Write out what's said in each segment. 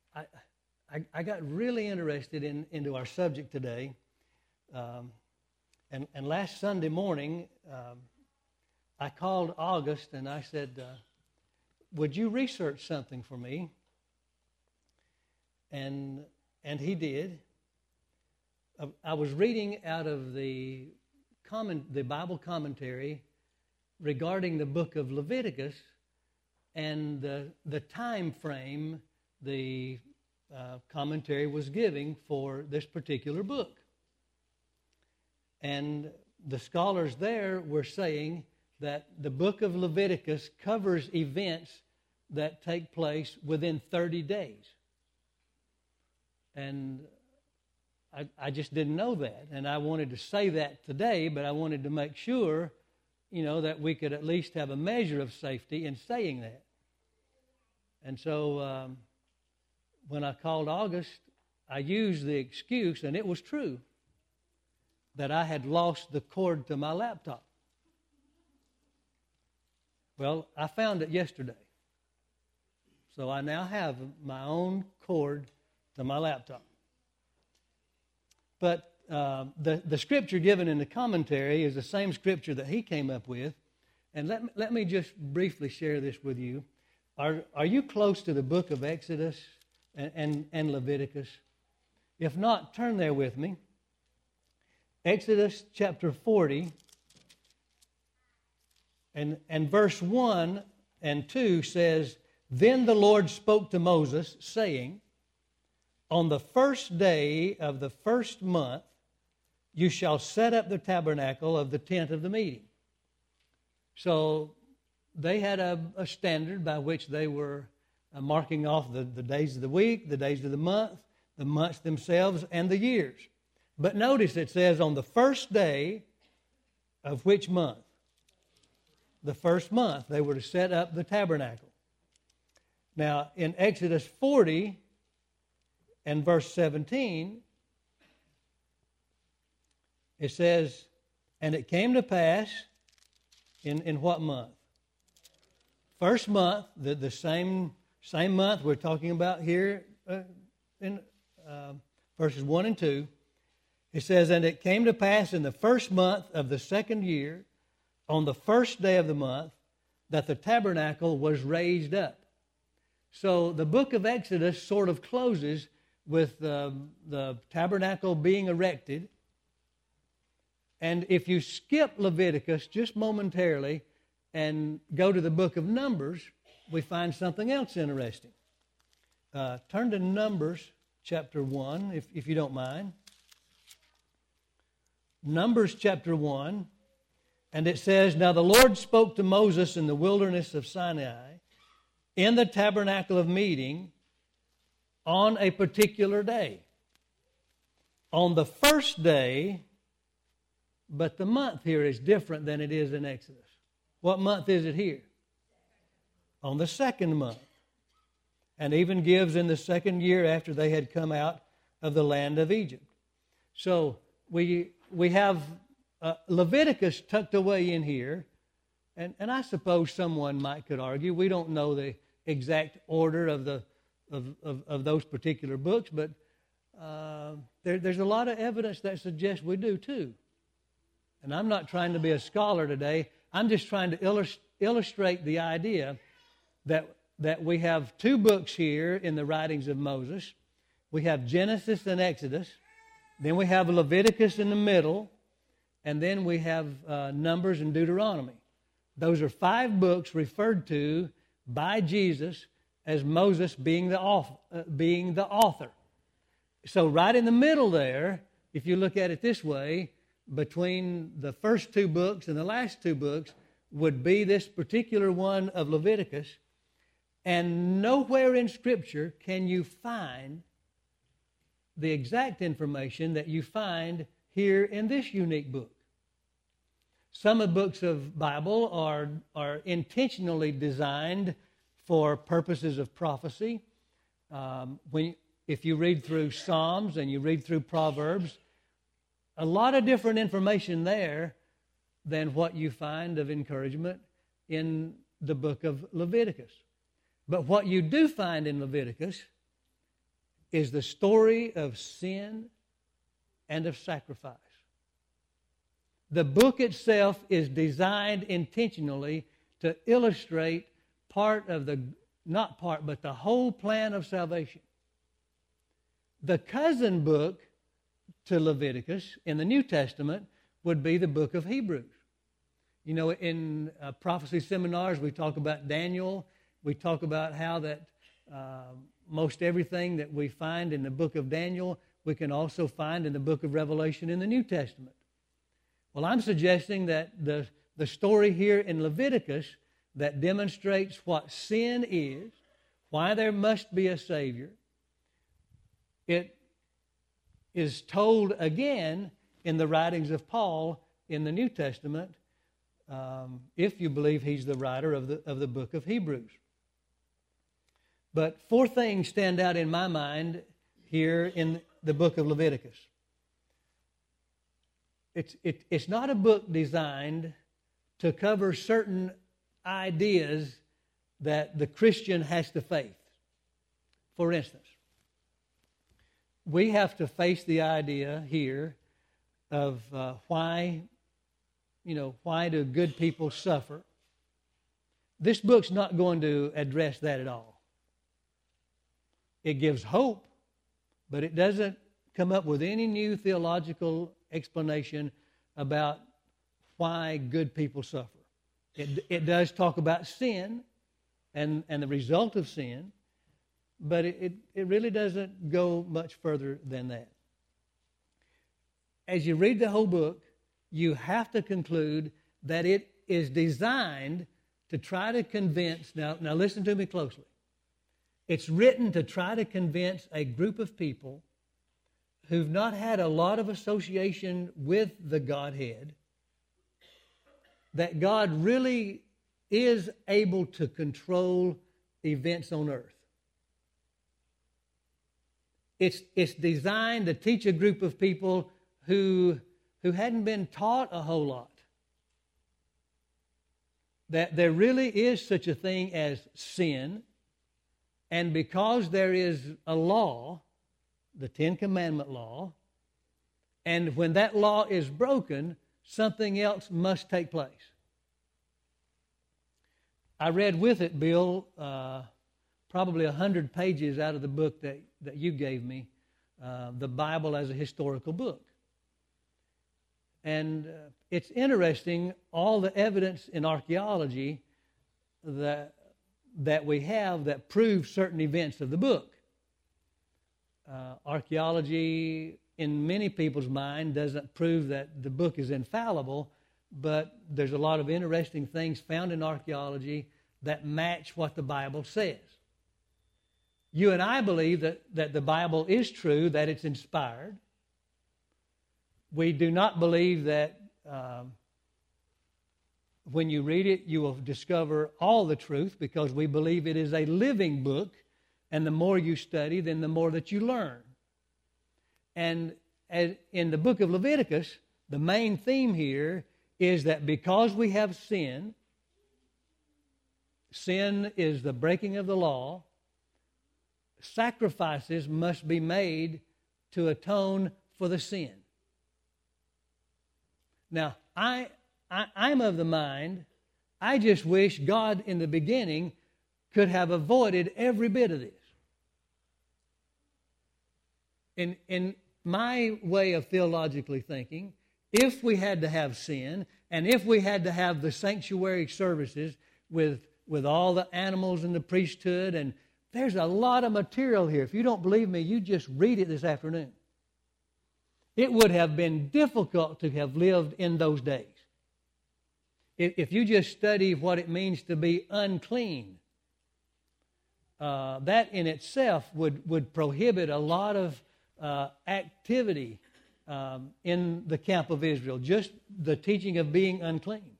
I, I got really interested into our subject today. And last Sunday morning, I called August and I said, would you research something for me? And he did. I was reading out of the Bible commentary regarding the book of Leviticus and the time frame the commentary was giving for this particular book. And the scholars there were saying that the book of Leviticus covers events that take place within 30 days. And I just didn't know that. And I wanted to say that today, but I wanted to make sure, that we could at least have a measure of safety in saying that. And so when I called August, I used the excuse, and it was true, that I had lost the cord to my laptop. Well, I found it yesterday. So I now have my own cord to my laptop. But the scripture given in the commentary is the same scripture that he came up with. And let me just briefly share this with you. Are you close to the book of Exodus and Leviticus? If not, turn there with me. Exodus chapter 40 and verse 1 and 2 says, Then the Lord spoke to Moses, saying, On the first day of the first month, you shall set up the tabernacle of the tent of the meeting. So they had a standard by which they were marking off the days of the week, the days of the months themselves, and the years. But notice it says on the first day of which month? The first month they were to set up the tabernacle. Now in Exodus 40 and verse 17, it says, And it came to pass in what month? First month, the same month we're talking about here in verses 1 and 2. It says, And it came to pass in the first month of the second year, on the first day of the month, that the tabernacle was raised up. So the book of Exodus sort of closes with the tabernacle being erected. And if you skip Leviticus just momentarily and go to the book of Numbers, we find something else interesting. Turn to Numbers chapter 1, if you don't mind. Numbers chapter 1, and it says, Now the Lord spoke to Moses in the wilderness of Sinai, in the tabernacle of meeting, on a particular day. On the first day, but the month here is different than it is in Exodus. What month is it here? On the second month. And even gives in the second year after they had come out of the land of Egypt. So we have Leviticus tucked away in here. And I suppose someone could argue we don't know the exact order of those particular books, but there's a lot of evidence that suggests we do too. And I'm not trying to be a scholar today. I'm just trying to illustrate the idea that we have two books here in the writings of Moses. We have Genesis and Exodus. Then we have Leviticus in the middle. And then we have Numbers and Deuteronomy. Those are 5 books referred to by Jesus as Moses being the author. So right in the middle there, if you look at it this way, between the first 2 books and the last 2 books would be this particular one of Leviticus. And nowhere in Scripture can you find the exact information that you find here in this unique book. Some of the books of Bible are intentionally designed for purposes of prophecy. If you read through Psalms and you read through Proverbs, a lot of different information there than what you find of encouragement in the book of Leviticus. But what you do find in Leviticus is the story of sin and of sacrifice. The book itself is designed intentionally to illustrate but the whole plan of salvation. The cousin book to Leviticus in the New Testament would be the book of Hebrews. You know, in prophecy seminars, we talk about Daniel. We talk about how that most everything that we find in the book of Daniel, we can also find in the book of Revelation in the New Testament. Well, I'm suggesting that the story here in Leviticus that demonstrates what sin is, why there must be a Savior, it is told again in the writings of Paul in the New Testament, if you believe he's the writer of the book of Hebrews. But four things stand out in my mind here in the book of Leviticus. It's not a book designed to cover certain ideas that the Christian has to face. For instance, we have to face the idea here of why do good people suffer. This book's not going to address that at all. It gives hope, but it doesn't come up with any new theological explanation about why good people suffer. It does talk about sin and the result of sin, but it really doesn't go much further than that. As you read the whole book, you have to conclude that it is designed to try to convince, now listen to me closely. It's written to try to convince a group of people who've not had a lot of association with the Godhead that God really is able to control events on earth. It's designed to teach a group of people who hadn't been taught a whole lot that there really is such a thing as sin, and because there is a law, the Ten Commandment law, and when that law is broken, something else must take place. I read with it, Bill, probably 100 pages out of the book that you gave me, the Bible as a historical book. And it's interesting, all the evidence in archaeology that we have that proves certain events of the book. Archaeology, in many people's mind, doesn't prove that the book is infallible, but there's a lot of interesting things found in archaeology that match what the Bible says. You and I believe that the Bible is true, that it's inspired. We do not believe that when you read it, you will discover all the truth, because we believe it is a living book, and the more you study, then the more that you learn. And in the book of Leviticus, the main theme here is that because we have sin is the breaking of the law, sacrifices must be made to atone for the sin. Now, I'm of the mind, I just wish God in the beginning could have avoided every bit of this. In my way of theologically thinking, if we had to have sin, and if we had to have the sanctuary services with all the animals in the priesthood, and there's a lot of material here. If you don't believe me, you just read it this afternoon. It would have been difficult to have lived in those days. If you just study what it means to be unclean, that in itself would prohibit a lot of activity in the camp of Israel, just the teaching of being unclean.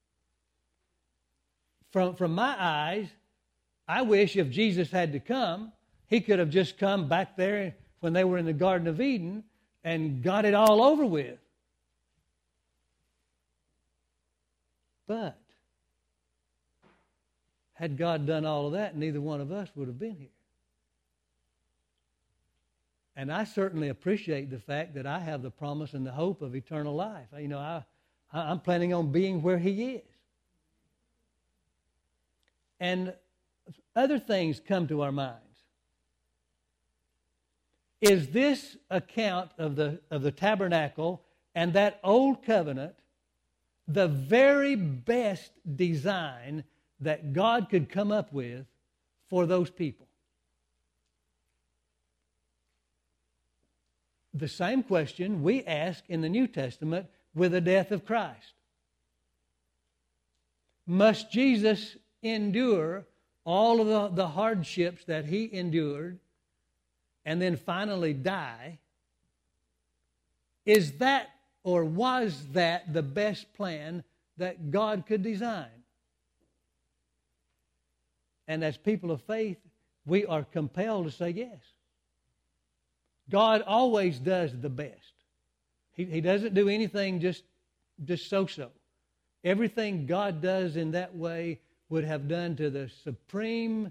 From my eyes, I wish if Jesus had to come, he could have just come back there when they were in the Garden of Eden and got it all over with. But had God done all of that, neither one of us would have been here. And I certainly appreciate the fact that I have the promise and the hope of eternal life. I'm planning on being where He is. And other things come to our minds. Is this account of the tabernacle and that old covenant the very best design that God could come up with for those people? The same question we ask in the New Testament with the death of Christ. Must Jesus endure all of the hardships that He endured and then finally die? Is that, or was that, the best plan that God could design? And as people of faith, we are compelled to say yes. God always does the best. He doesn't do anything just so-so. Everything God does in that way would have done to the supreme,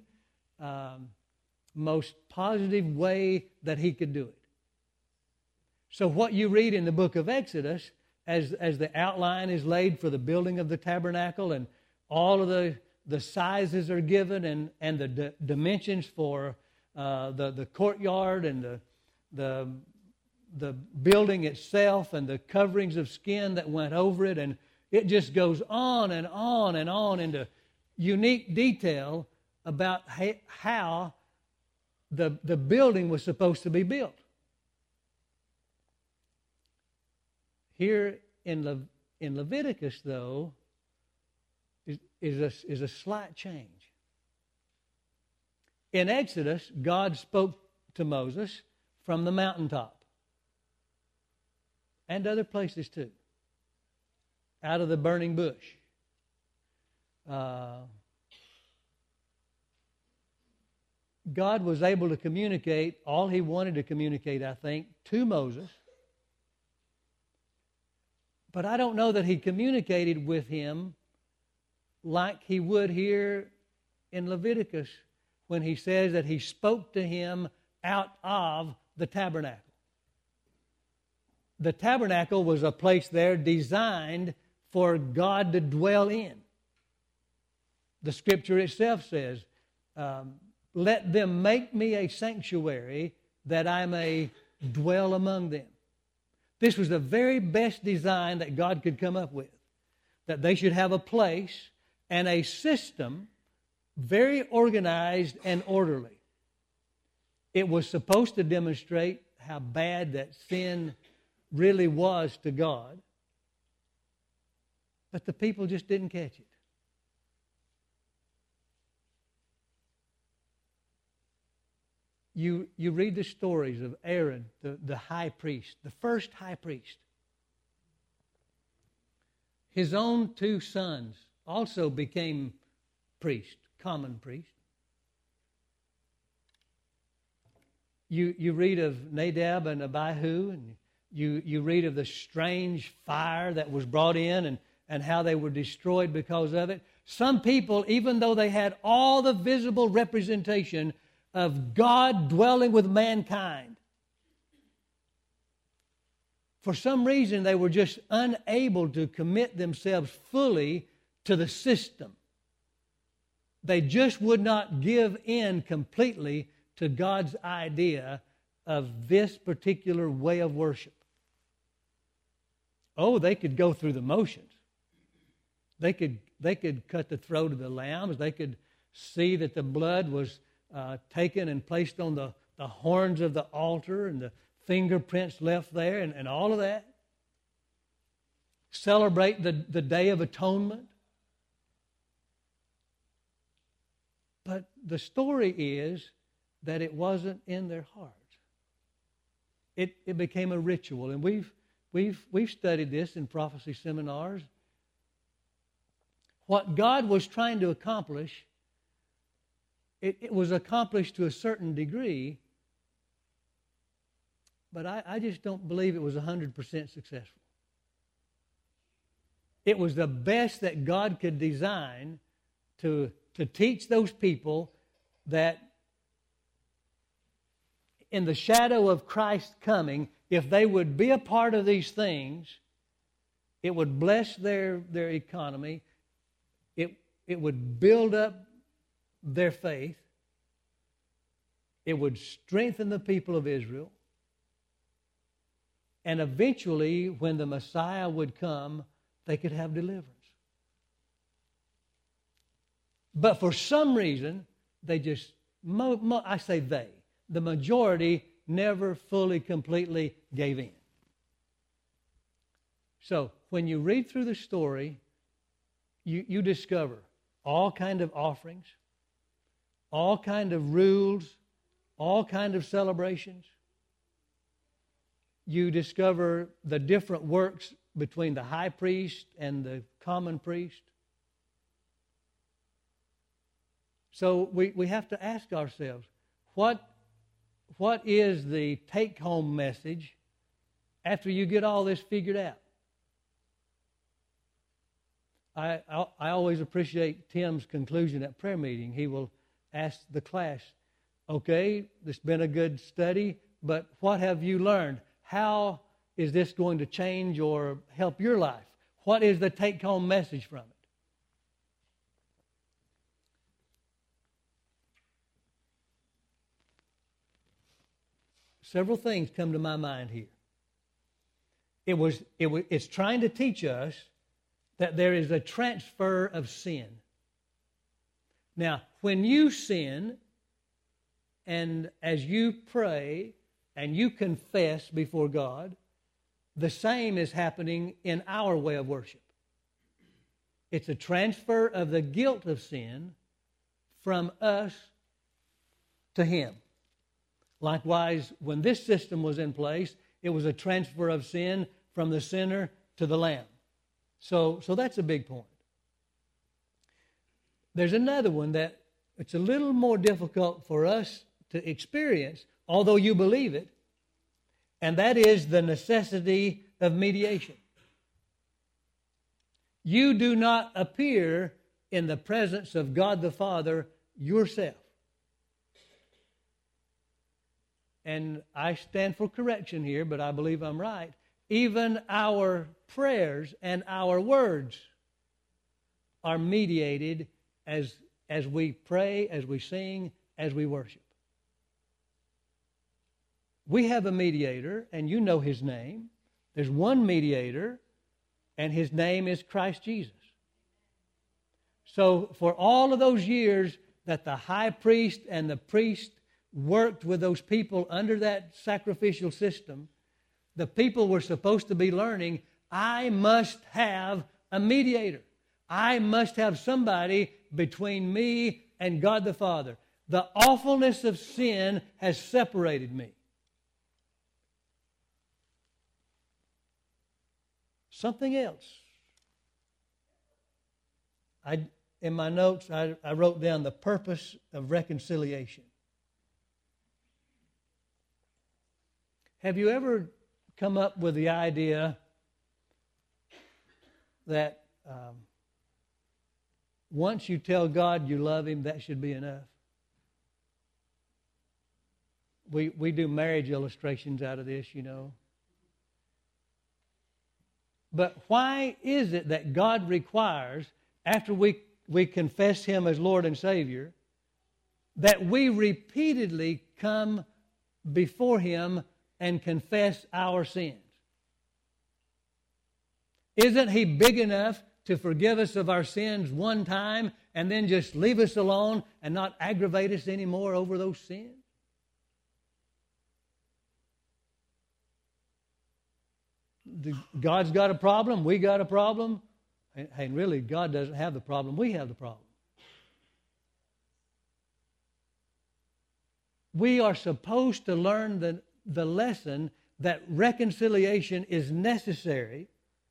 most positive way that He could do it. So what you read in the book of Exodus, as the outline is laid for the building of the tabernacle, and all of the sizes are given, and the dimensions for the courtyard and the building itself, and the coverings of skin that went over it, and it just goes on and on and on into unique detail about how the building was supposed to be built. Here in Leviticus, though, is a slight change. In Exodus, God spoke to Moses from the mountaintop, and other places too, out of the burning bush. God was able to communicate all He wanted to communicate, I think, to Moses. But I don't know that He communicated with him like He would here in Leviticus when He says that He spoke to him out of the tabernacle. The tabernacle was a place there designed for God to dwell in. The Scripture itself says, let them make me a sanctuary that I may dwell among them. This was the very best design that God could come up with, that they should have a place and a system very organized and orderly. It was supposed to demonstrate how bad that sin really was to God, but the people just didn't catch it. You read the stories of Aaron, the high priest, the first high priest. His own two sons also became priests, common priests. You read of Nadab and Abihu, and you read of the strange fire that was brought in and how they were destroyed because of it. Some people, even though they had all the visible representation of God dwelling with mankind, for some reason they were just unable to commit themselves fully to the system. They just would not give in completely to God's idea of this particular way of worship. Oh, they could go through the motions. They could cut the throat of the lambs. They could see that the blood was taken and placed on the horns of the altar, and the fingerprints left there, and all of that. Celebrate the Day of Atonement. But the story is that it wasn't in their hearts. It became a ritual, and we've studied this in prophecy seminars. What God was trying to accomplish, it was accomplished to a certain degree, but I just don't believe it was 100% successful. It was the best that God could design to teach those people that in the shadow of Christ coming, if they would be a part of these things, it would bless their economy. It would build up their faith. It would strengthen the people of Israel. And eventually, when the Messiah would come, they could have deliverance. But for some reason, they just, I say they, the majority never fully, completely gave in. So, when you read through the story, you discover all kind of offerings, all kind of rules, all kind of celebrations. You discover the different works between the high priest and the common priest. So we have to ask ourselves, what is the take-home message after you get all this figured out? I always appreciate Tim's conclusion at prayer meeting. He will ask the class, okay, it's been a good study, but what have you learned? How is this going to change or help your life? What is the take-home message from it? Several things come to my mind here. It's trying to teach us that there is a transfer of sin. Now, when you sin, and as you pray and you confess before God, the same is happening in our way of worship. It's a transfer of the guilt of sin from us to Him. Likewise, when this system was in place, it was a transfer of sin from the sinner to the Lamb. So that's a big point. There's another one that it's a little more difficult for us to experience, although you believe it, and that is the necessity of mediation. You do not appear in the presence of God the Father yourself. And I stand for correction here, but I believe I'm right. Even our prayers and our words are mediated as we pray, as we sing, as we worship. We have a mediator, and you know His name. There's one mediator, and His name is Christ Jesus. So for all of those years that the high priest and the priest worked with those people under that sacrificial system, the people were supposed to be learning, I must have a mediator. I must have somebody between me and God the Father. The awfulness of sin has separated me. Something else. In my notes, I wrote down the purpose of reconciliation. Have you ever come up with the idea that once you tell God you love Him, that should be enough? We do marriage illustrations out of this, you know. But why is it that God requires, after we confess Him as Lord and Savior, that we repeatedly come before Him and confess our sins? Isn't He big enough to forgive us of our sins one time and then just leave us alone and not aggravate us anymore over those sins? God's got a problem, we got a problem, and really God doesn't have the problem, we have the problem. We are supposed to learn the lesson that reconciliation is necessary.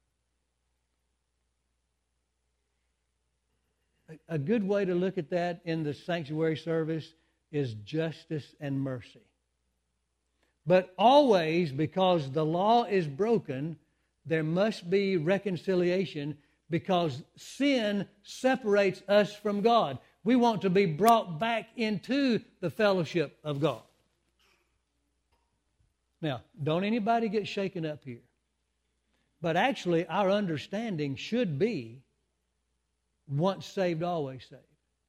A good way to look at that in the sanctuary service is justice and mercy. But always, because the law is broken, there must be reconciliation, because sin separates us from God. We want to be brought back into the fellowship of God. Now, don't anybody get shaken up here. But actually, our understanding should be once saved, always saved.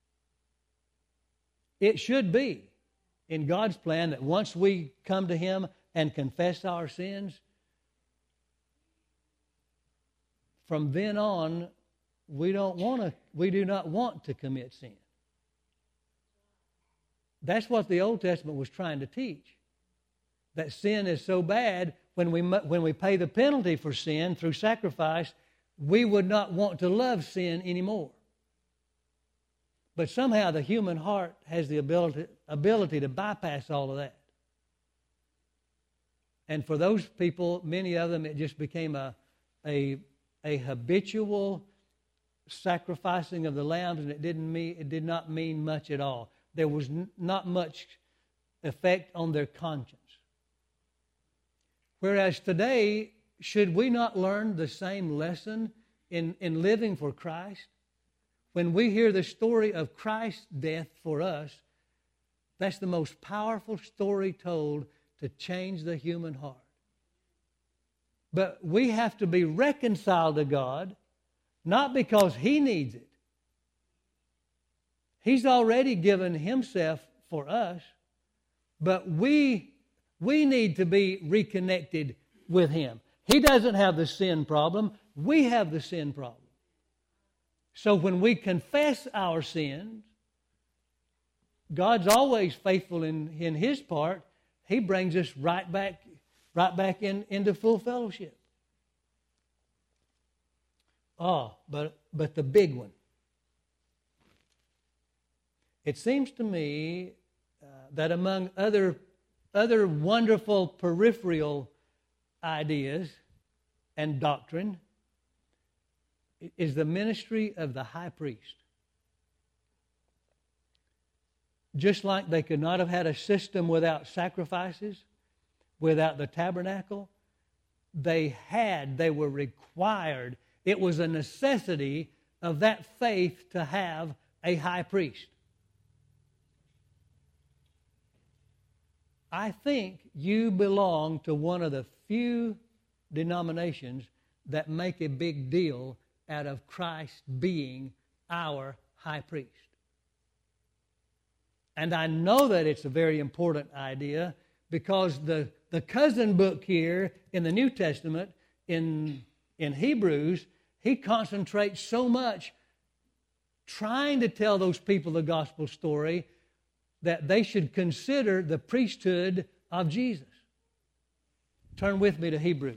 It should be in God's plan that once we come to Him and confess our sins, from then on, we do not want to commit sin. That's what the Old Testament was trying to teach. That sin is so bad, when we pay the penalty for sin through sacrifice, we would not want to love sin anymore. But somehow the human heart has the ability to bypass all of that. And for those people, many of them, it just became a habitual sacrificing of the lambs, and it did not mean much at all. There was not much effect on their conscience. Whereas today, should we not learn the same lesson in living for Christ? When we hear the story of Christ's death for us, that's the most powerful story told to change the human heart. But we have to be reconciled to God, not because He needs it. He's already given Himself for us, but we need to be reconnected with Him. He doesn't have the sin problem. We have the sin problem. So when we confess our sins, God's always faithful in His part. He brings us right back into full fellowship. But the big one. It seems to me that among other wonderful peripheral ideas and doctrine is the ministry of the high priest. Just like they could not have had a system without sacrifices, without the tabernacle, they were required. It was a necessity of that faith to have a high priest. I think you belong to one of the few denominations that make a big deal out of Christ being our high priest. And I know that it's a very important idea because the cousin book here in the New Testament, in Hebrews, he concentrates so much trying to tell those people the gospel story that they should consider the priesthood of Jesus. Turn with me to Hebrews.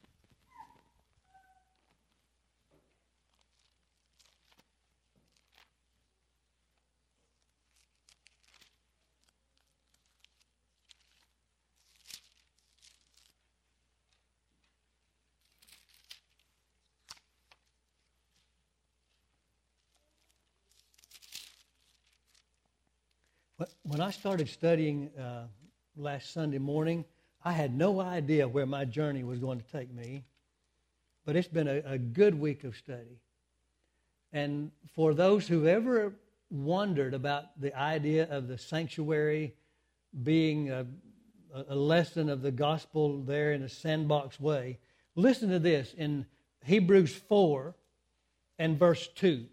When I started studying last Sunday morning, I had no idea where my journey was going to take me. But it's been a good week of study. And for those who ever wondered about the idea of the sanctuary being a lesson of the gospel there in a sandbox way, listen to this in Hebrews 4 and verse 2.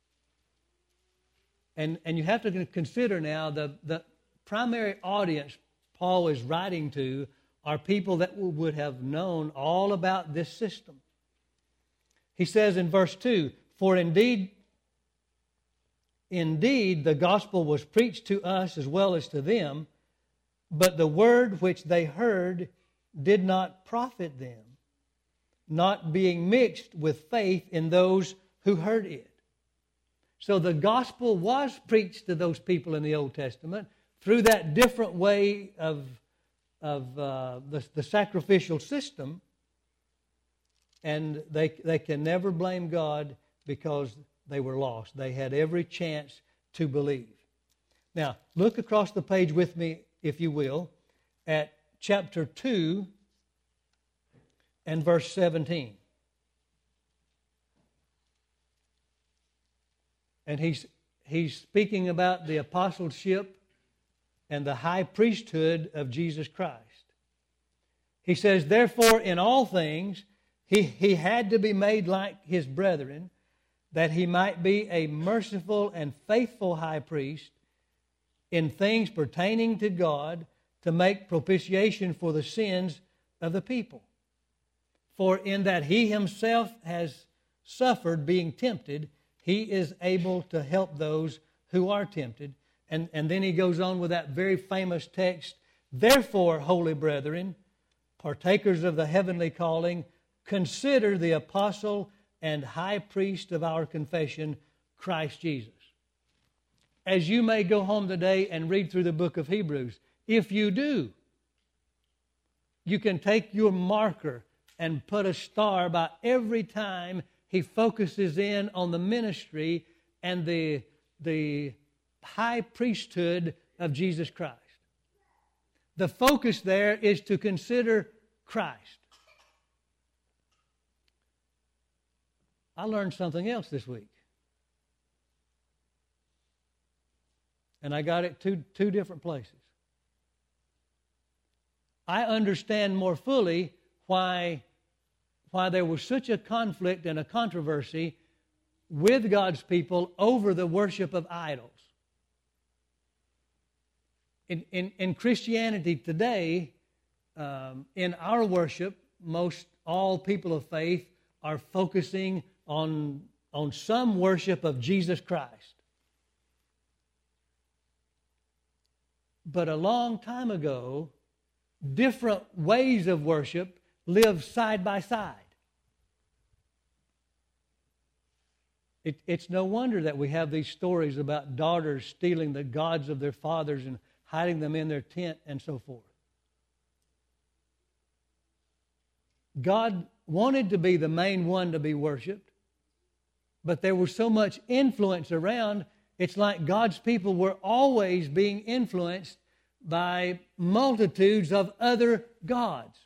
And you have to consider now the primary audience Paul is writing to are people that would have known all about this system. He says in verse 2, "For indeed the gospel was preached to us as well as to them, but the word which they heard did not profit them, not being mixed with faith in those who heard it." So the gospel was preached to those people in the Old Testament through that different way of the sacrificial system, and they can never blame God because they were lost. They had every chance to believe. Now, look across the page with me, if you will, at chapter 2 and verse 17. And he's speaking about the apostleship and the high priesthood of Jesus Christ. He says, therefore, in all things, he had to be made like his brethren, that he might be a merciful and faithful high priest in things pertaining to God, to make propitiation for the sins of the people. For in that he himself has suffered being tempted, he is able to help those who are tempted. And then he goes on with that very famous text, therefore, holy brethren, partakers of the heavenly calling, consider the apostle and high priest of our confession, Christ Jesus. As you may go home today and read through the book of Hebrews, if you do, you can take your marker and put a star about every time he focuses in on the ministry and the high priesthood of Jesus Christ. The focus there is to consider Christ. I learned something else this week. And I got it two different places. I understand more fully why there was such a conflict and a controversy with God's people over the worship of idols. In Christianity today, in our worship, most all people of faith are focusing on some worship of Jesus Christ. But a long time ago, different ways of worship lived side by side. It's no wonder that we have these stories about daughters stealing the gods of their fathers and hiding them in their tent and so forth. God wanted to be the main one to be worshiped, but there was so much influence around, it's like God's people were always being influenced by multitudes of other gods.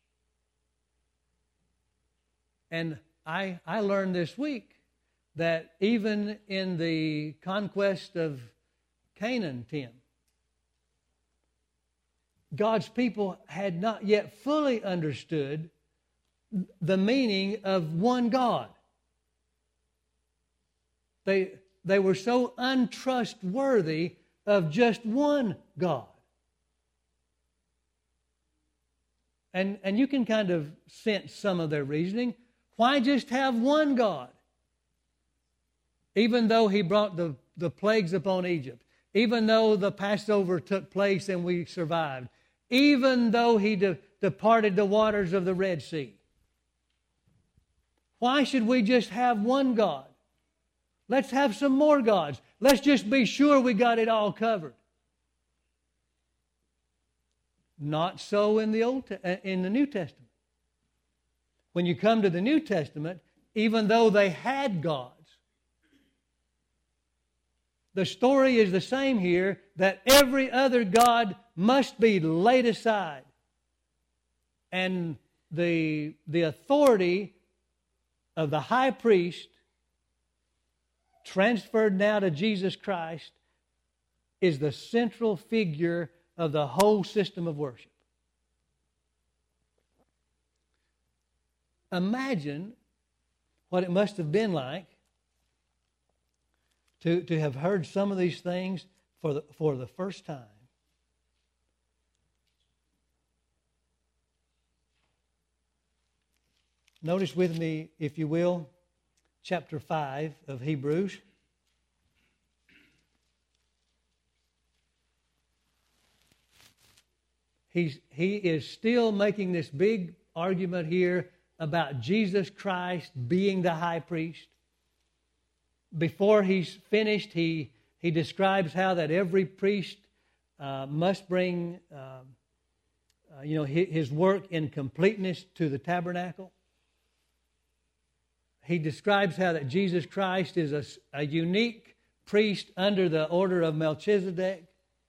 And I learned this week that even in the conquest of Canaan, Tim, God's people had not yet fully understood the meaning of one God. They were so untrustworthy of just one God. And you can kind of sense some of their reasoning. Why just have one God? Even though he brought the plagues upon Egypt, even though the Passover took place and we survived, even though he departed the waters of the Red Sea. Why should we just have one God? Let's have some more gods. Let's just be sure we got it all covered. Not so in the New Testament. When you come to the New Testament, even though they had gods, the story is the same here, that every other god must be laid aside. And the authority of the high priest, transferred now to Jesus Christ, is the central figure of the whole system of worship. Imagine what it must have been like to have heard some of these things for the first time. Notice with me, if you will, chapter 5 of Hebrews. He is still making this big argument here about Jesus Christ being the high priest. Before he's finished, he describes how that every priest must bring his work in completeness to the tabernacle. He describes how that Jesus Christ is a unique priest under the order of Melchizedek.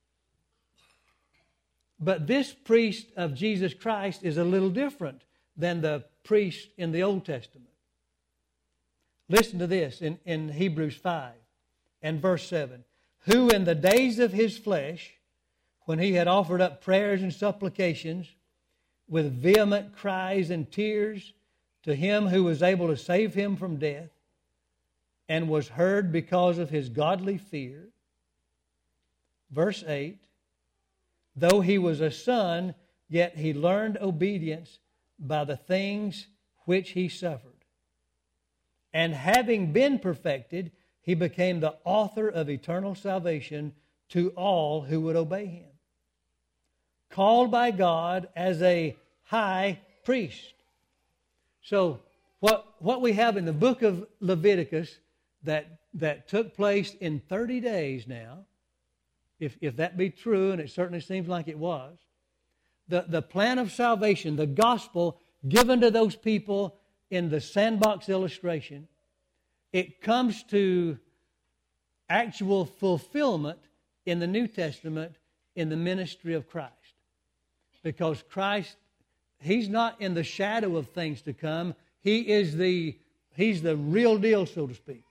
But this priest of Jesus Christ is a little different than the priest in the Old Testament. Listen to this in Hebrews 5 and verse 7. Who in the days of his flesh, when he had offered up prayers and supplications with vehement cries and tears to him who was able to save him from death, and was heard because of his godly fear. Verse 8, though he was a son, yet he learned obedience by the things which he suffered. And having been perfected, he became the author of eternal salvation to all who would obey him, called by God as a high priest. So what we have in the book of Leviticus that took place in 30 days now, if that be true, and it certainly seems like it was, the plan of salvation, the gospel given to those people in the sandbox illustration, it comes to actual fulfillment in the New Testament in the ministry of Christ. Because Christ, He's not in the shadow of things to come. He's the real deal, so to speak.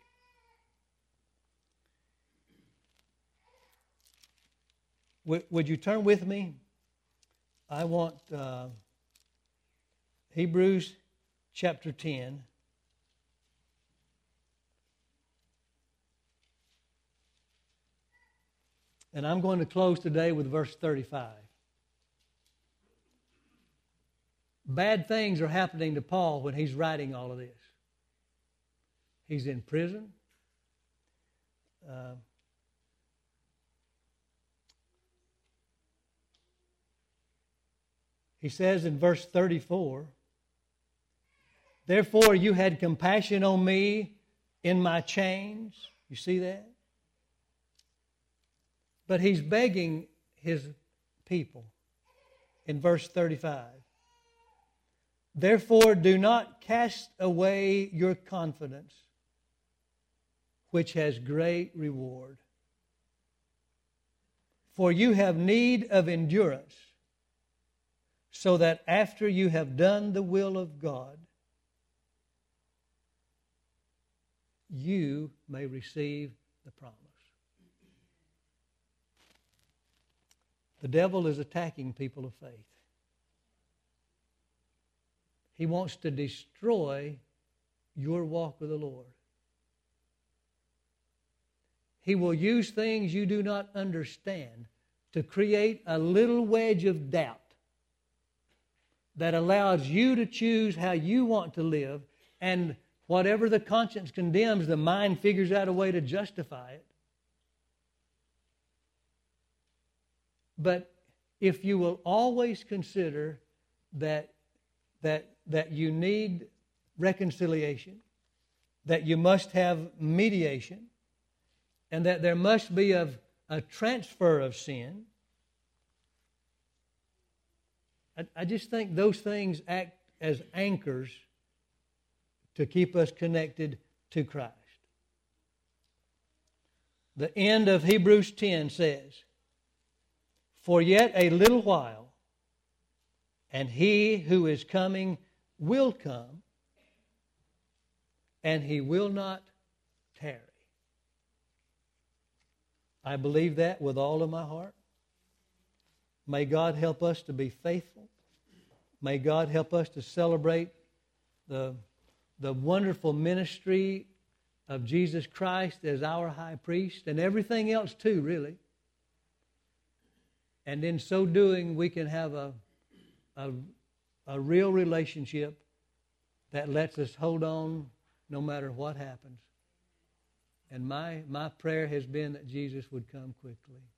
Would you turn with me? I want Hebrews chapter 10. And I'm going to close today with verse 35. Bad things are happening to Paul when he's writing all of this. He's in prison. He says in verse 34, therefore you had compassion on me in my chains. You see that? But he's begging his people in verse 35. Therefore do not cast away your confidence, which has great reward. For you have need of endurance, so that after you have done the will of God, you may receive the promise. The devil is attacking people of faith. He wants to destroy your walk with the Lord. He will use things you do not understand to create a little wedge of doubt that allows you to choose how you want to live, and whatever the conscience condemns, the mind figures out a way to justify it. But if you will always consider that you need reconciliation, that you must have mediation, and that there must be a transfer of sin, I just think those things act as anchors to keep us connected to Christ. The end of Hebrews 10 says, for yet a little while, and he who is coming will come, and he will not tarry. I believe that with all of my heart. May God help us to be faithful. May God help us to celebrate the wonderful ministry of Jesus Christ as our high priest, and everything else too, really. And in so doing, we can have a real relationship that lets us hold on no matter what happens. And my prayer has been that Jesus would come quickly.